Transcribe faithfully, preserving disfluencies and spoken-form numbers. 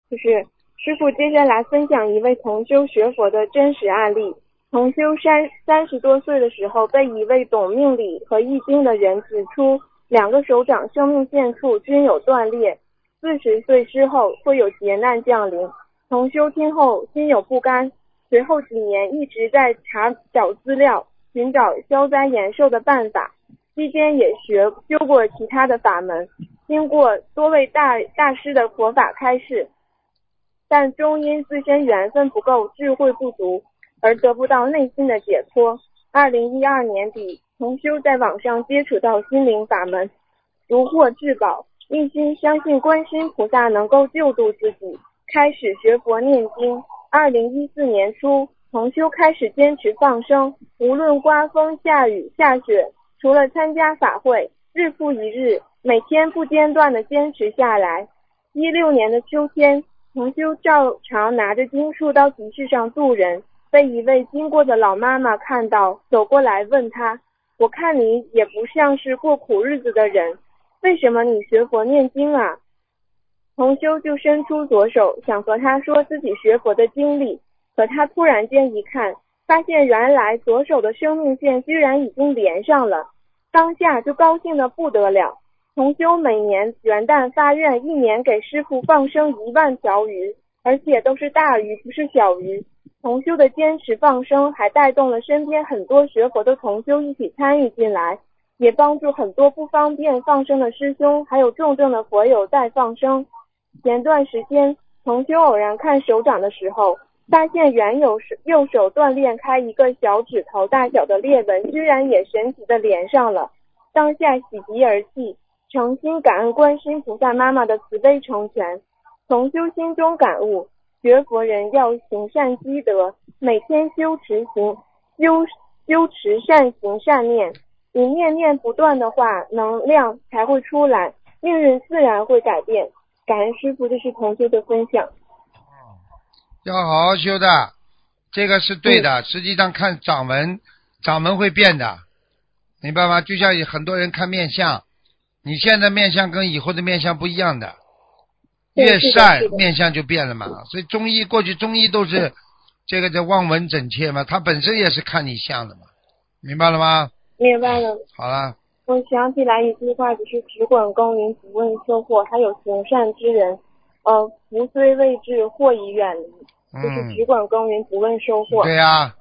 就是师父接下来分享一位同修学佛的真实案例。同修三三十多岁的时候，被一位懂命理和易经的人指出两个手掌生命线处均有断裂，四十岁之后会有劫难降临。同修听后心有不甘，随后几年一直在查找资料，寻找消灾延寿的办法，期间也学修过其他的法门，经过多位大大师的佛法开示，但终因自身缘分不够，智慧不足，而得不到内心的解脱。二零一二年底，同修在网上接触到心灵法门，如获至宝，一心相信观世音菩萨能够救度自己，开始学佛念经。二零一四年初，同修开始坚持放生，无论刮风下雨下雪，除了参加法会，日复一日，每天不间断地坚持下来。一六年的秋天，同修照常拿着经书到集市上渡人，被一位经过的老妈妈看到，走过来问他，我看你也不像是过苦日子的人，为什么你学佛念经啊？同修就伸出左手想和他说自己学佛的经历，可他突然间一看，发现原来左手的生命线居然已经连上了，当下就高兴得不得了。同修每年元旦发愿，一年给师父放生一万条鱼，而且都是大鱼，不是小鱼。同修的坚持放生还带动了身边很多学佛的同修一起参与进来，也帮助很多不方便放生的师兄还有重症的佛友再放生。前段时间同修偶然看手掌的时候，发现原有右手断裂开一个小指头大小的裂纹，居然也神奇的连上了，当下喜极而泣，诚心感恩观世音菩萨妈妈的慈悲成全。同修心中感悟，学佛人要行善积德，每天修持行修修持善行善念，你念念不断的话，能量才会出来，命运自然会改变。感恩师父，这是同修的分享。 要好好修的，这个是对的。嗯、实际上看掌纹，掌纹会变的，明白吗？就像很多人看面相，你现在面相跟以后的面相不一样的，越善面相就变了嘛。所以中医过去中医都是这个叫望闻诊切嘛，它本身也是看你相的嘛，明白了吗？ 明白了。 好了。 我想起来一句话，就是只管耕耘不问收获，还有行善之人，呃，福虽未至，祸已远离，就是只管耕耘不问收获。 对呀、啊，